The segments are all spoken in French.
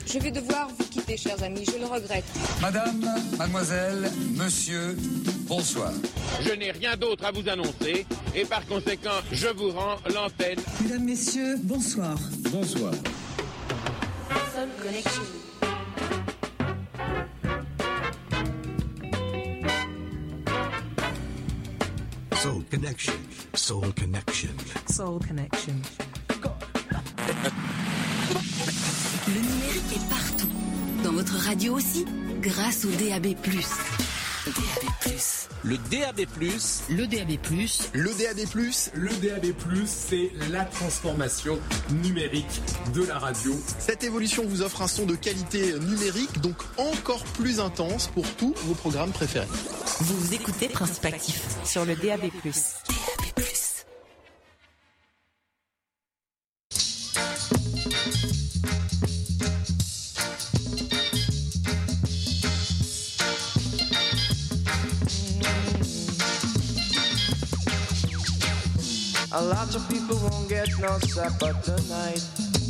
Je vais devoir vous quitter, chers amis, je le regrette. Madame, mademoiselle, monsieur, bonsoir. Je n'ai rien d'autre à vous annoncer et par conséquent, je vous rends l'antenne. Mesdames, messieurs, bonsoir. Bonsoir. Soul Connection. Soul Connection. Soul Connection. Soul Connection. Le numérique est partout. Dans votre radio aussi, grâce au DAB+. DAB+. Le DAB+, le DAB+, le DAB+, le DAB+, c'est la transformation numérique de la radio. Cette évolution vous offre un son de qualité numérique, donc encore plus intense pour tous vos programmes préférés. Vous écoutez Principe Actif sur le DAB+. DAB+. A lot of people won't get no supper tonight.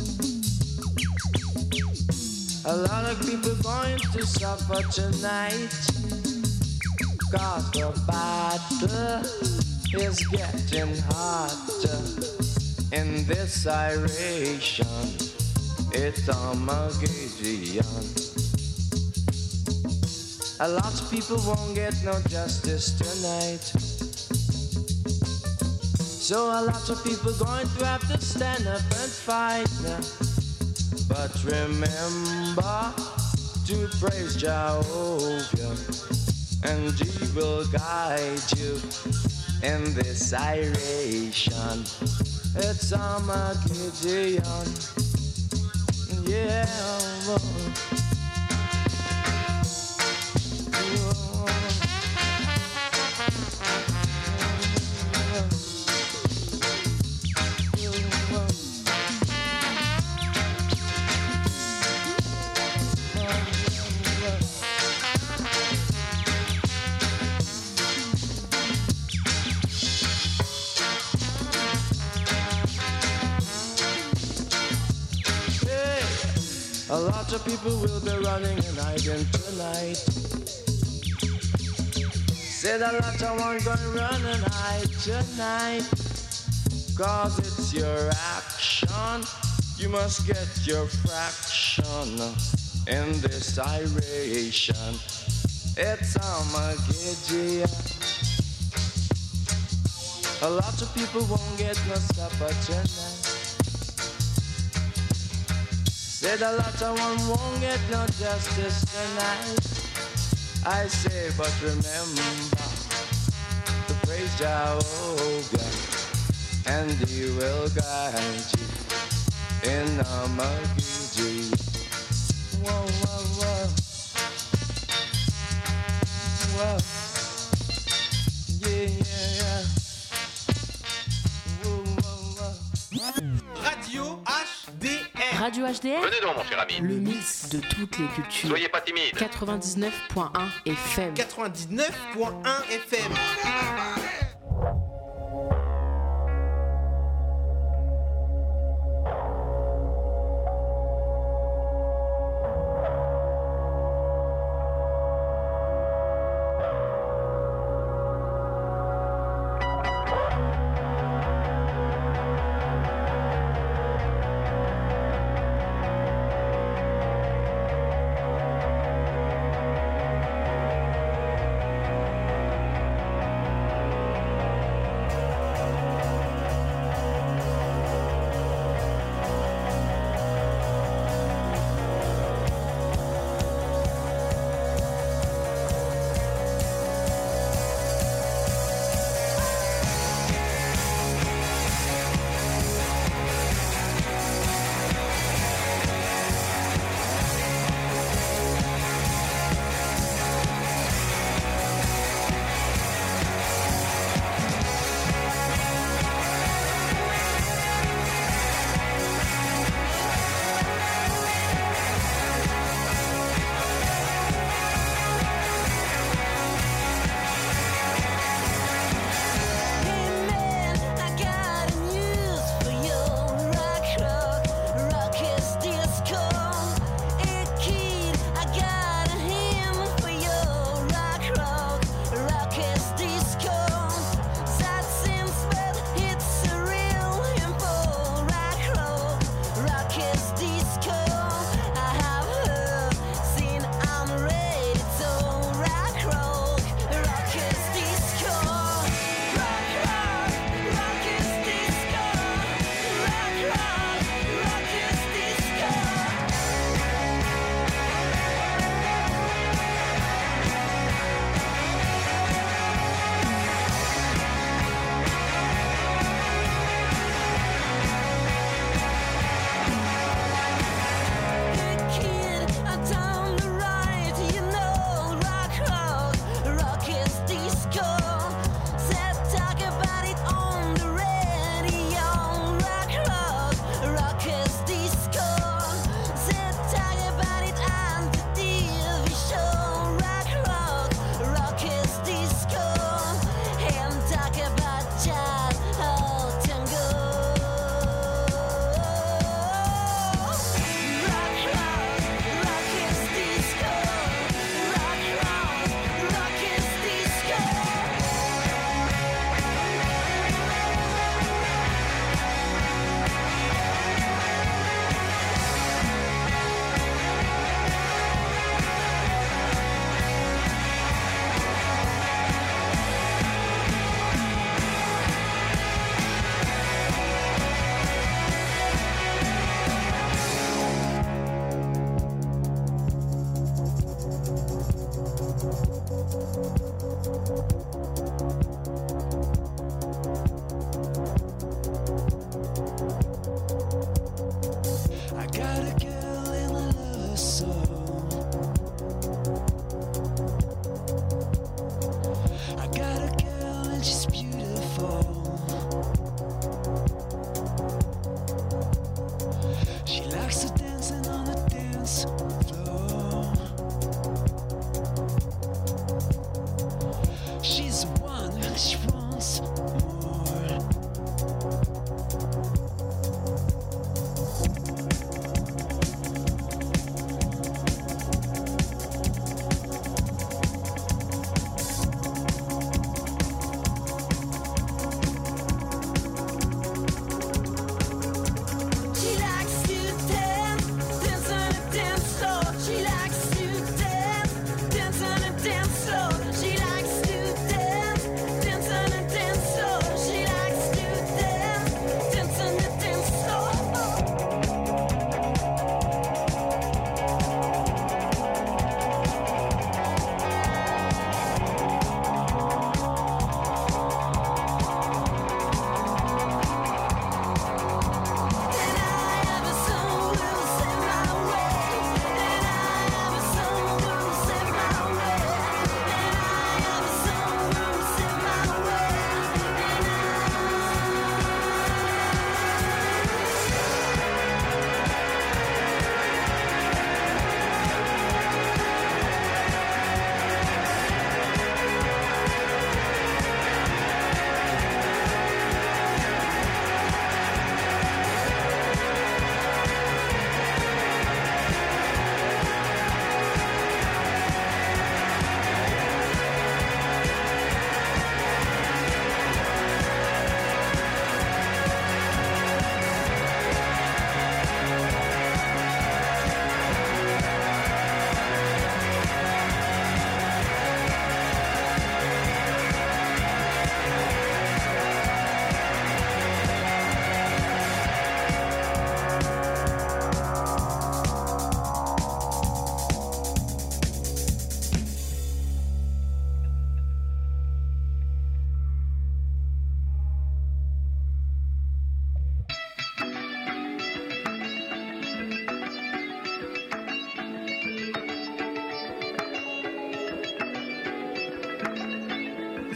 A lot of people going to suffer tonight. Cause the battle is getting hotter in this iration. It's Armageddon. A lot of people won't get no justice tonight. So a lot of people going to have to stand up and fight now. But remember to praise Jehovah, and He will guide you in this iration. It's Armageddon, yeah. A lot of people will be running and hiding tonight. Said a lot of one gonna run and hide tonight. Cause it's your action. You must get your fraction in this iration. It's Armageddon. A lot of people won't get no supper tonight. Said a lot of one won't get no justice tonight. I say, but remember to praise Jehovah, and He will guide you in Armageddon. Whoa, whoa, whoa. Whoa. Yeah, yeah, yeah. Whoa, whoa, whoa. Radio HDR. Radio HDR. Venez donc, mon cher ami. Le mix de toutes les cultures. Soyez pas timide. 99.1 FM. 99.1 FM.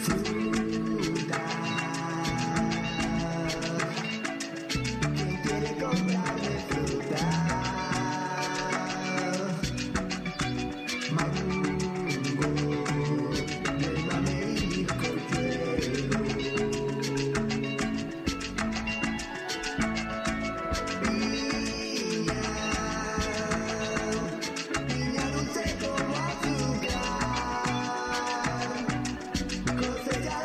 Cosechar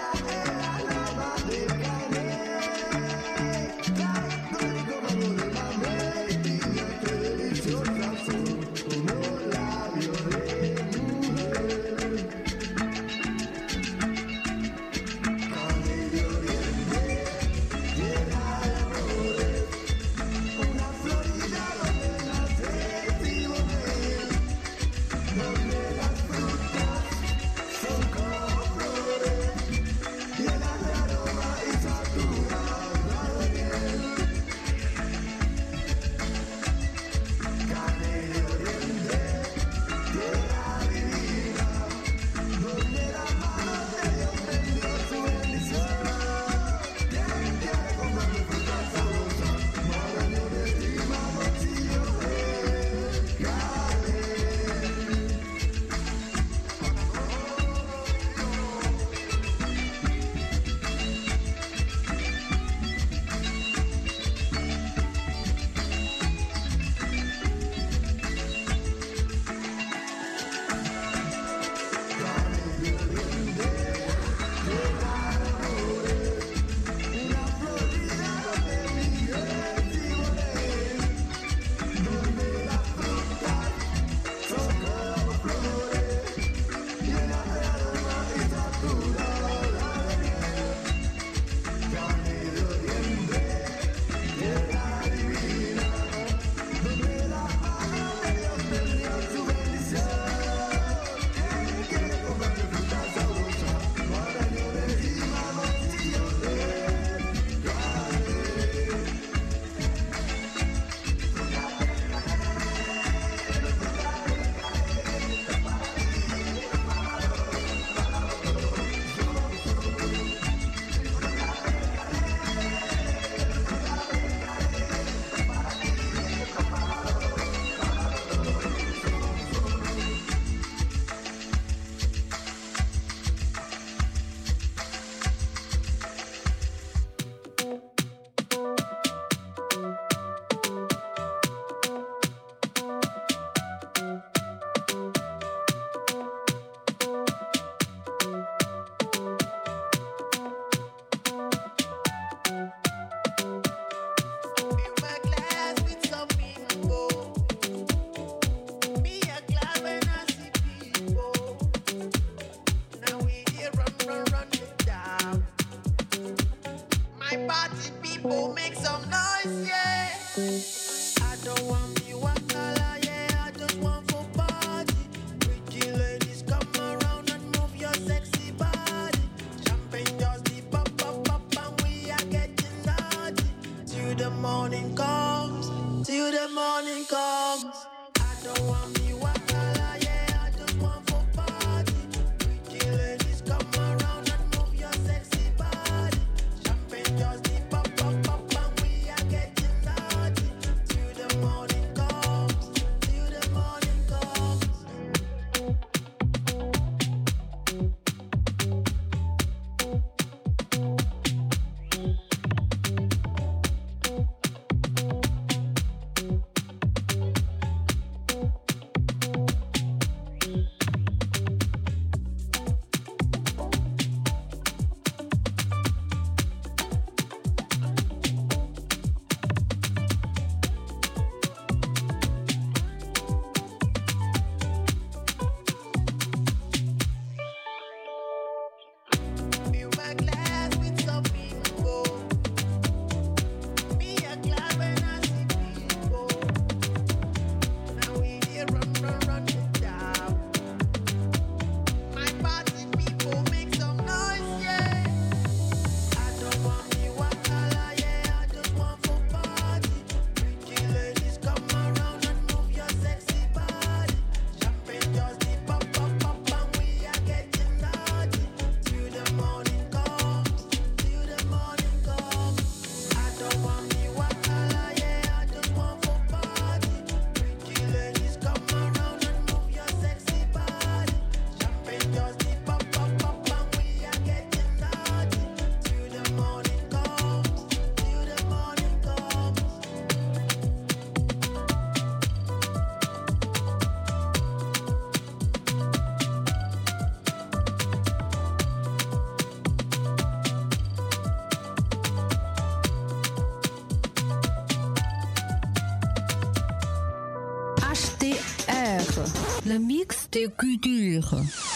Le mix des cultures.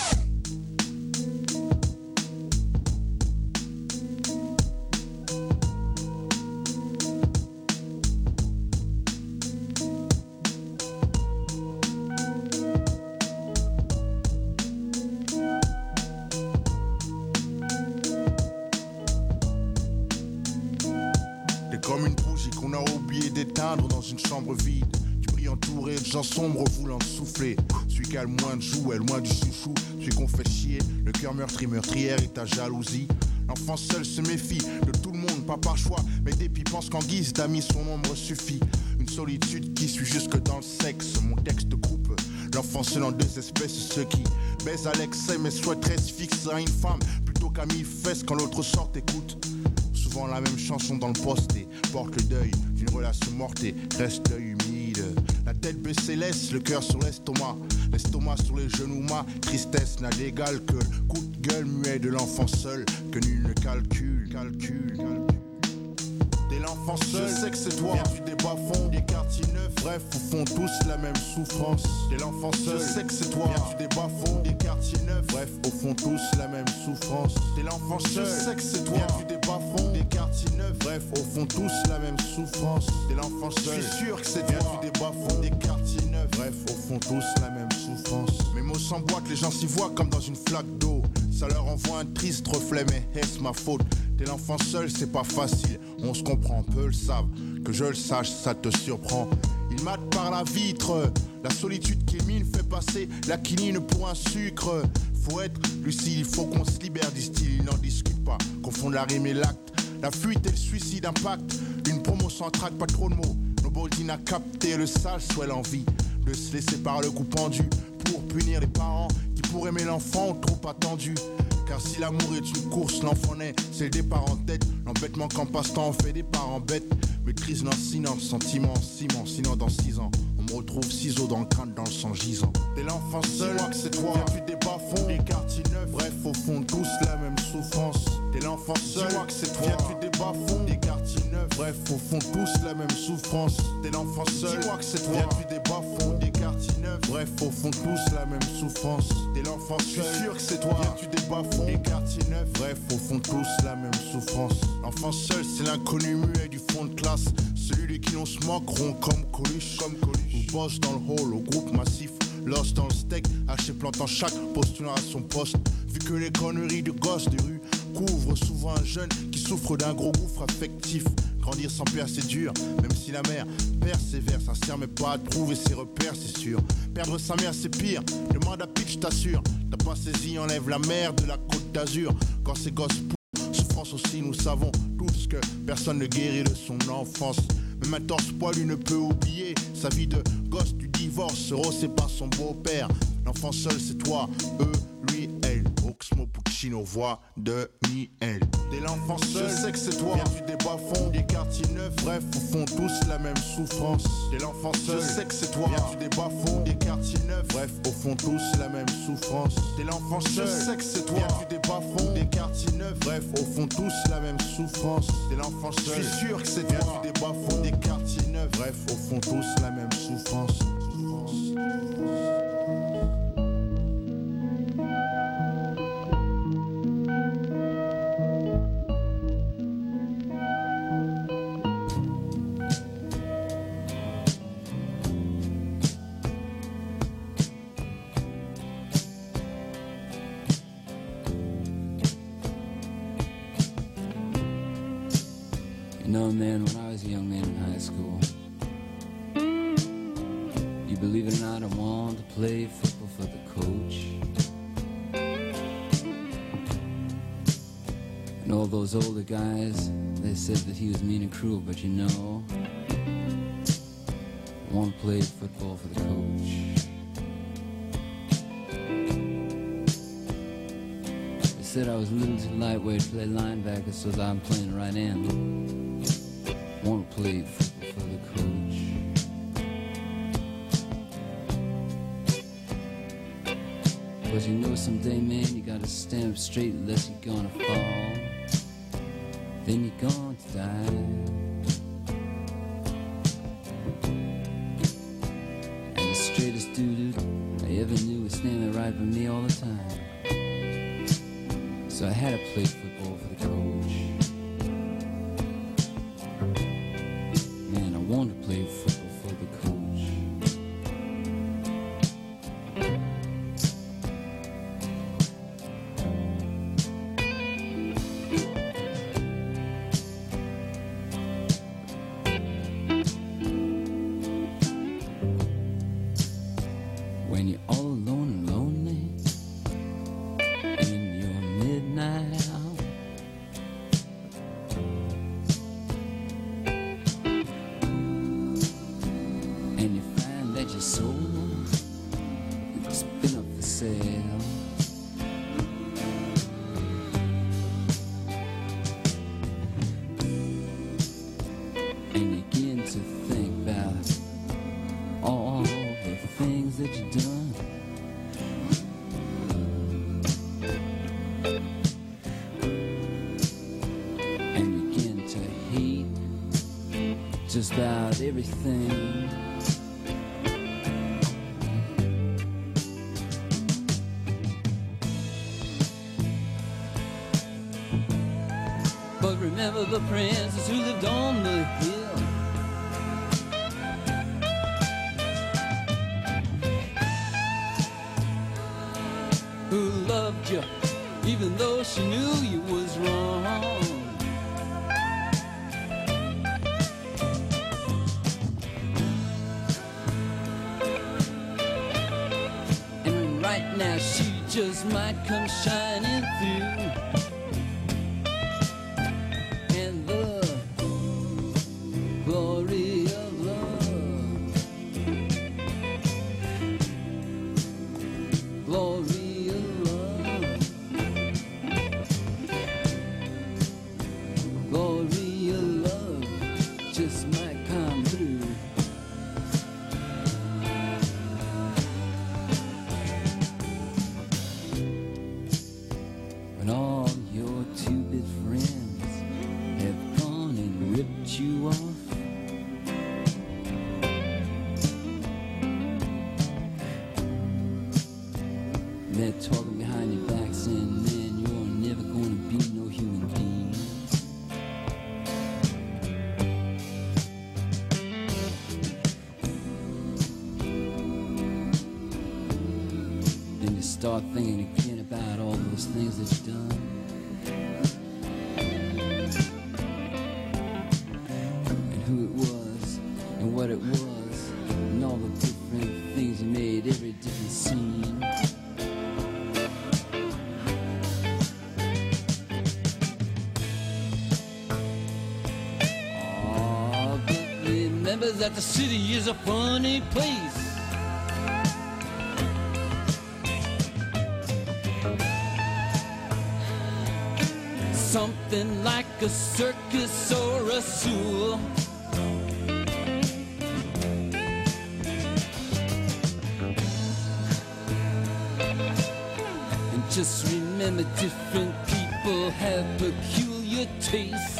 Comme une bougie qu'on a oublié d'éteindre dans une chambre vide. Tu brilles entouré de gens sombres voulant souffler. Celui qui a le moins de jouets, loin du chouchou. Celui qu'on fait chier, le cœur meurtrière et ta jalousie. L'enfant seul se méfie de tout le monde, pas par choix, mais dépit pense qu'en guise d'amis son ombre suffit. Une solitude qui suit jusque dans le sexe. Mon texte coupe l'enfant seul en deux espèces. Ceux qui baisent à l'excès mais souhaiteraient se fixer à une femme plutôt qu'à mille fesses quand l'autre sort écoute. Souvent la même chanson dans le poste et porte le deuil d'une relation morte et reste l'œil humide. La tête baissée laisse le cœur sur l'estomac sur les genoux, ma tristesse n'a d'égal que le coup de gueule muet de l'enfant seul que nul ne calcule. T'es l'enfant seul, je sais que c'est toi. Viens du bas-fonds, des quartiers neufs. Bref, au fond tous la même souffrance. T'es l'enfant seul, je sais que c'est toi. Viens du bas-fonds, des quartiers neufs. Bref, au fond tous la même souffrance. T'es l'enfant seul, je sais que c'est toi. Viens du bas-fonds, des quartiers neufs. Bref, au fond tous la même souffrance. T'es l'enfant seul, je suis sûr que c'est toi. Viens du bas-fonds, des quartiers neufs. Bref, au fond tous la même souffrance. Mes mots s'emboîtent, les gens s'y voient comme dans une flaque d'eau. Ça leur envoie un triste reflet, mais est-ce ma faute? T'es l'enfant seul, c'est pas facile. On se comprend, peu le savent. Que je le sache, ça te surprend. Il mate par la vitre. La solitude qui mine fait passer la quinine pour un sucre. Faut être lucide, il faut qu'on se libère, disent-ils. Ils n'en discutent pas. Confondent la rime et l'acte. La fuite et le suicide impactent. Une promo sans trac, pas trop de mots. Noboldine a capté le sale souhait, l'envie de se laisser par le coup pendu pour punir les parents qui pour aimer l'enfant ont trop attendu. Car si l'amour est une course, l'enfant naît, c'est le départ en tête. L'embêtement qu'en passe-temps on fait des parents bêtes. Maîtrise lancinant, sentiment, ciment. Sinon dans 6 ans, on me retrouve ciseaux dans le crâne, dans le sang gisant. T'es l'enfant seul, dis-moi que c'est toi. Viens du bas-fonds, des quartiers neufs. Bref, au fond, tous la même souffrance. T'es l'enfant seul, dis-moi que c'est toi. Viens du bas-fonds, des quartiers neufs. Bref, au fond, tous la même souffrance. T'es l'enfant seul, dis-moi que c'est toi. Viens du bas-fonds, des quartiers neufs. Bref, au fond, tous la même souffrance. T'es l'enfant seul, je suis sûr que c'est toi. Viens du bas-fonds, des quartiers neufs. Bref, au fond, tous la même souffrance. L'enfant seul, c'est l'inconnu muet du fond de classe. Celui de qui l'on se moque, rond comme Coluche. Ou bosse dans le hall, au groupe massif. Lost dans le steak, haché plantant chaque postulant à son poste. Vu que les conneries de gosses de rue couvrent souvent un jeune qui souffre d'un gros gouffre affectif. Grandir sans père c'est dur, même si la mère persévère, sincère mais pas à trouver ses repères c'est sûr. Perdre sa mère c'est pire, demande à Pitch t'assure. T'as pas saisi, enlève la mer de la côte d'Azur. Quand ces gosses poussent, souffrance aussi nous savons tous que personne ne guérit de son enfance. Même un torse poilu ne peut oublier sa vie de gosse du divorce, rossé par son beau-père. L'enfant seul c'est toi, eux, lui, elle. Oxmo Puccino, voix de Miel. T'es l'enfant seul, je sais que c'est toi. Viens du bas-fonds, des quartiers neufs. Bref, au fond tous la même souffrance. T'es l'enfant seul, je sais que c'est toi. Viens du bas-fonds, des quartiers neufs. Bref, au fond tous la même souffrance. T'es l'enfant seul, je sais que c'est toi. Viens du bas-fonds, des quartiers neufs. Bref, au fond tous la même souffrance. T'es l'enfant seul, je suis sûr que c'est toi. Viens du bas-fonds, des quartiers neufs. Bref, au fond tous la même souffrance. You know, man, when I was a young man in high school, you believe it or not, I wanted to play football for the coach. And all those older guys, they said that he was mean and cruel, but you know, I want to play football for the coach. They said I was a little too lightweight to play linebacker, so that I'm playing right end. Want to play football for the coach. Cause you know someday, man, you gotta stand up straight unless you're gonna fall. Then you're going to die. And the straightest dude I ever driving me all the time. So I had to play football for the coach. Man, I wanted to play football for the coach. When you're all alone and lonely in your midnight hour, and you find that your soul has been up for sale, and you begin to think about all the things that you've done. And you begin to hate just about everything. But remember the princess who lived on the hill, who loved you even though she knew you was wrong. And right now she just might come shining through, and the glory of love, glory of love, glory of love just might come through. When all your two-bit friends have gone and ripped you off, they're talking behind your back saying, man, you're never gonna be no human being. Then you start thinking again about all those things that you've done. And who it was, and what it was, and all the different things you made, every different scene. Oh, but remember that the city is a funny place. Something like a circus or a zoo. And just remember, different people have peculiar tastes.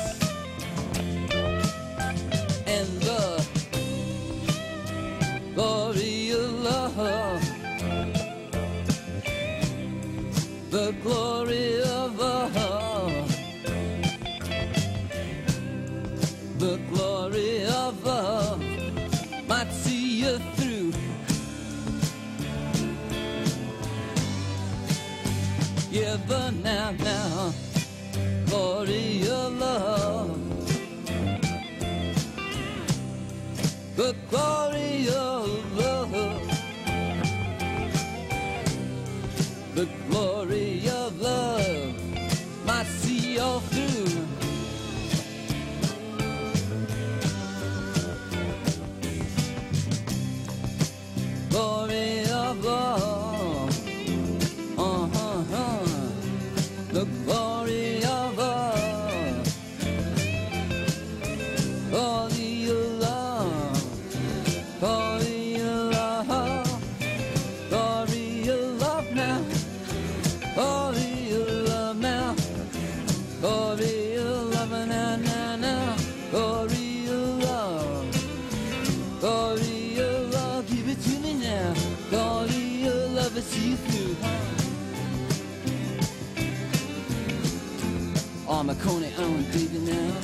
And the glory of love, the glory of love, the glory of love might see you through. Yeah, but now, glory of love, the glory of love, the glory of love might see you through. Glory of love, the glory of love, glory of love, glory of love, glory of love now. Oh, Mama Coney Island, baby, now.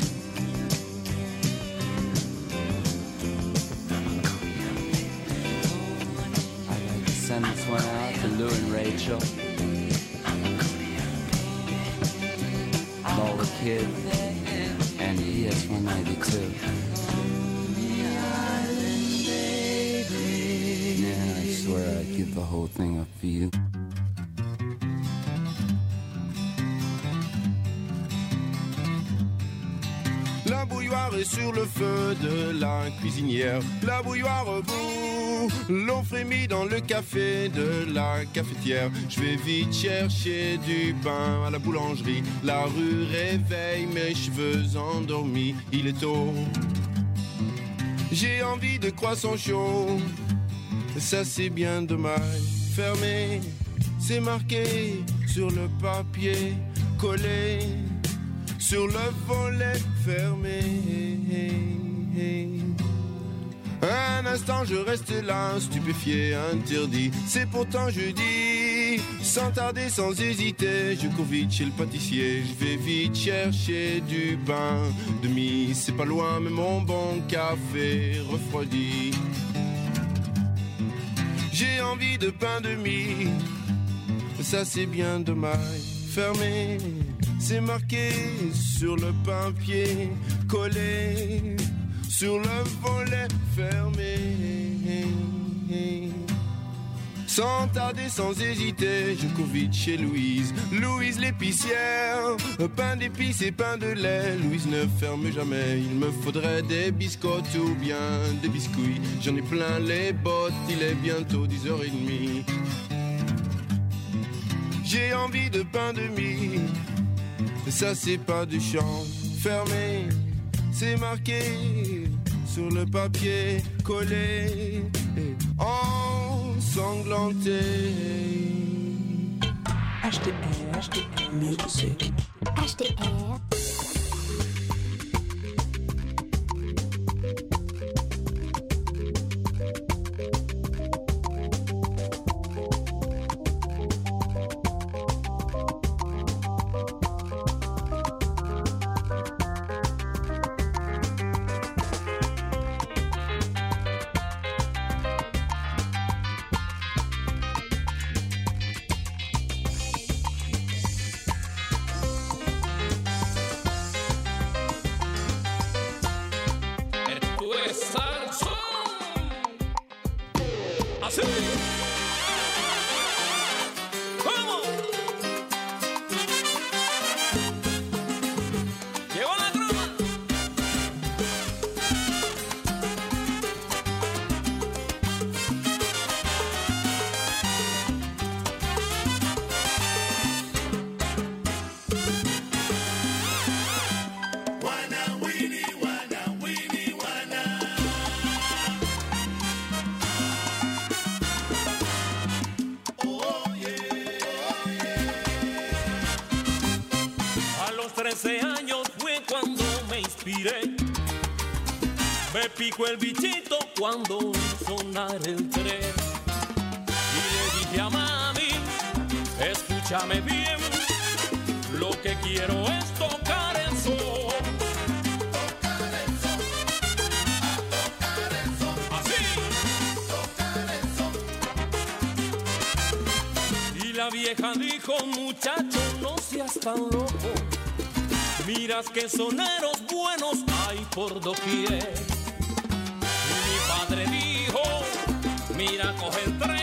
I'd like to send this one out to Lou and Rachel. All the kids and the ES-192. Yeah, I swear I'd give the whole thing up for you. La bouilloire est sur le feu de la cuisinière. La bouilloire bout, l'on frémit dans le café de la cafetière. Je vais vite chercher du pain à la boulangerie. La rue réveille mes cheveux endormis. Il est tôt. J'ai envie de croissants chauds. Ça c'est bien dommage. Fermé, c'est marqué sur le papier collé. Sur le volet fermé. Un instant je reste là, stupéfié, interdit. C'est pourtant jeudi. Sans tarder, sans hésiter, je cours vite chez le pâtissier. Je vais vite chercher du pain de mie. C'est pas loin mais mon bon café refroidi. J'ai envie de pain de mie. Ça c'est bien dommage. Fermé, c'est marqué sur le papier collé, sur le volet fermé. Sans tarder, sans hésiter, je cours vite chez Louise. Louise l'épicière, pain d'épices et pain de lait. Louise ne ferme jamais, il me faudrait des biscottes ou bien des biscuits. J'en ai plein les bottes, il est bientôt 10h30. J'ai envie de pain de mie. Ça c'est pas du chant. Fermé, c'est marqué sur le papier collé, ensanglanté. HDR Music. HDR. Me picó el bichito cuando sonar el tren y le dije a mami, escúchame bien, lo que quiero es tocar el sol. Tocar el sol, tocar el sol, así, tocar el sol. Y la vieja dijo, muchacho, no seas tan loco, miras que soneros buenos hay por doquier. Y mi padre dijo, mira, coge el tren